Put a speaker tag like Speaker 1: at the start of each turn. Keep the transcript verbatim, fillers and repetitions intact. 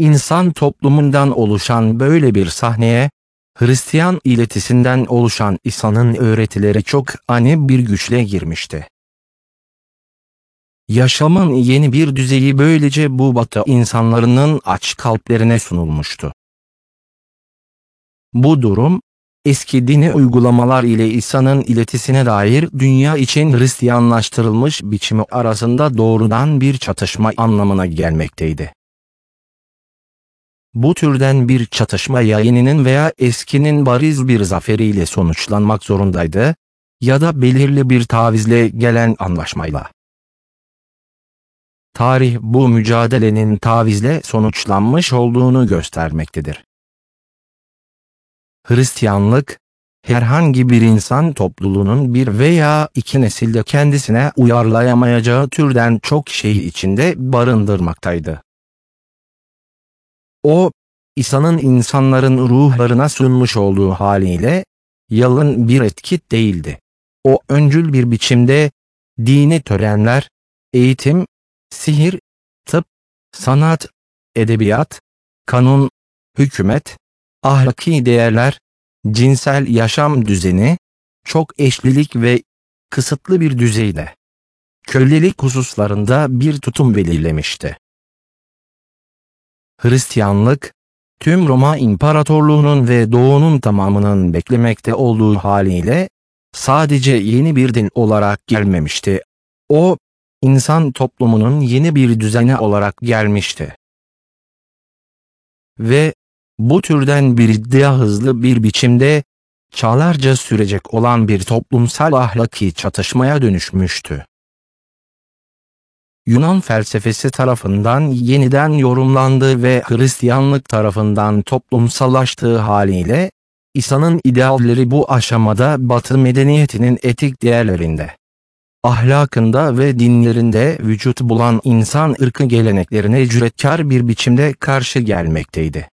Speaker 1: İnsan toplumundan oluşan böyle bir sahneye, Hristiyan iletisinden oluşan İsa'nın öğretileri çok ani bir güçle girmişti. Yaşamın yeni bir düzeyi böylece bu Batı insanlarının aç kalplerine sunulmuştu. Bu durum, eski dini uygulamalar ile İsa'nın iletisine dair dünya için Hristiyanlaştırılmış biçimi arasında doğrudan bir çatışma anlamına gelmekteydi. Bu türden bir çatışma ya yeninin veya eskinin bariz bir zaferiyle sonuçlanmak zorundaydı, ya da belirli bir tavizle gelen anlaşmayla. Tarih bu mücadelenin tavizle sonuçlanmış olduğunu göstermektedir. Hristiyanlık, herhangi bir insan topluluğunun bir veya iki nesilde kendisine uyarlayamayacağı türden çok şeyi içinde barındırmaktaydı. O, İsa'nın insanların ruhlarına sunmuş olduğu haliyle, yalın bir etki değildi. O öncül bir biçimde, dini törenler, eğitim, sihir, tıp, sanat, edebiyat, kanun, hükümet, ahlaki değerler, cinsel yaşam düzeni, çok eşlilik ve kısıtlı bir düzeyde kölelik hususlarında bir tutum belirlemişti. Hristiyanlık, tüm Roma İmparatorluğu'nun ve Doğu'nun tamamının beklemekte olduğu haliyle, sadece yeni bir din olarak gelmemişti. O, insan toplumunun yeni bir düzeni olarak gelmişti. Ve, bu türden bir iddia hızlı bir biçimde, çağlarca sürecek olan bir toplumsal ahlaki çatışmaya dönüşmüştü. Yunan felsefesi tarafından yeniden yorumlandığı ve Hristiyanlık tarafından toplumsallaştığı haliyle, İsa'nın idealleri bu aşamada Batı medeniyetinin etik değerlerinde, ahlakında ve dinlerinde vücut bulan insan ırkı geleneklerine cüretkar bir biçimde karşı gelmekteydi.